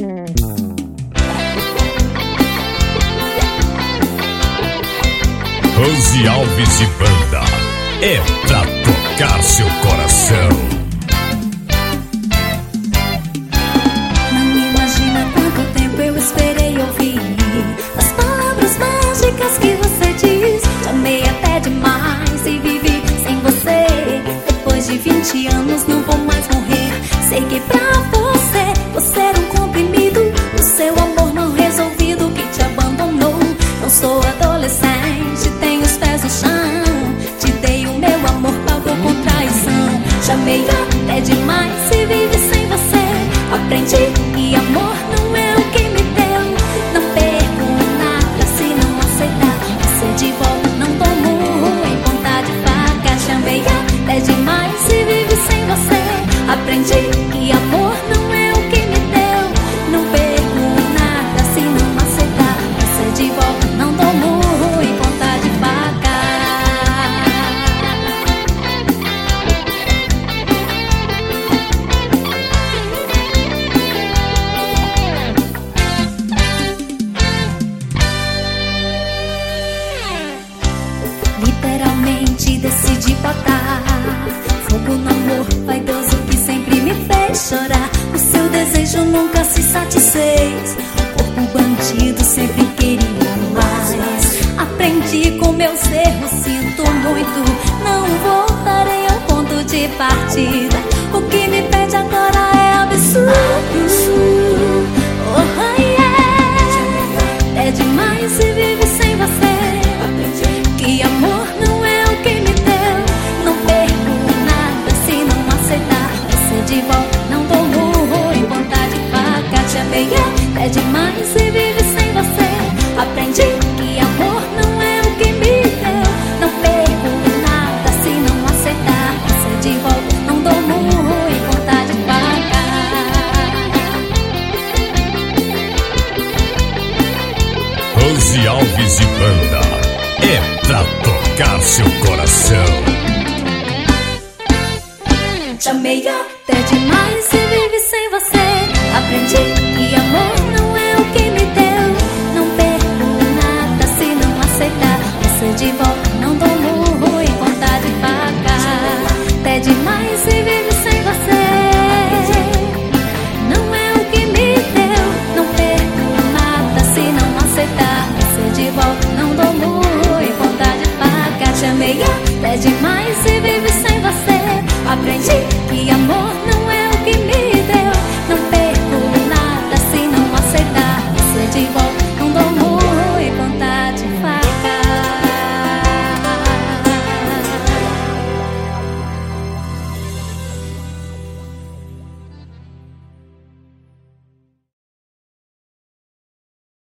Rose Alves e Banda, é pra tocar seu coração. Não imagina quanto tempo eu esperei ouvir as palavras mágicas que você diz. Te amei até demais e vivi sem você. Depois de 20 anos não vou mais morrer. Sei que pra você era um comprimido. O seu amor não resolvido que te abandonou. Não sou adolescente, tenho os pés no chão. Te dei o meu amor, pagou com traição. Chamei até demais e vive sem você. Aprendi que amor não é o que me deu. Não perco nada se não aceitar. Você de volta, não dou murro em ponta de faca. Chamei até demais e vive sem você. Aprendi que amor não é o que me deu. Não perco nada se não aceitar. Você de volta, não dou murro em ponta de faca. Literalmente decidi botar fogo no amor vaidoso que sempre me fez chorar. O seu desejo nunca se satisfez. O corpo bandido sempre queria mais. Aprendi com meus erros, sinto muito. Não voltarei ao ponto de partida. O que me pede agora é absurdo. Oh, yeah. É demais e vive sem você. Que amor não é o que me deu. Não perco nada se não aceitar. Você de volta, não dou murro em ponta de faca. Te amei até demais e vive sem você. Aprendi que amor não é o que me deu. Não perco nada se não aceitar. Você de volta, não dou murro em ponta de faca. Rose Alves e Banda, é pra tocar seu coração. Te amei até demais e vive sem você.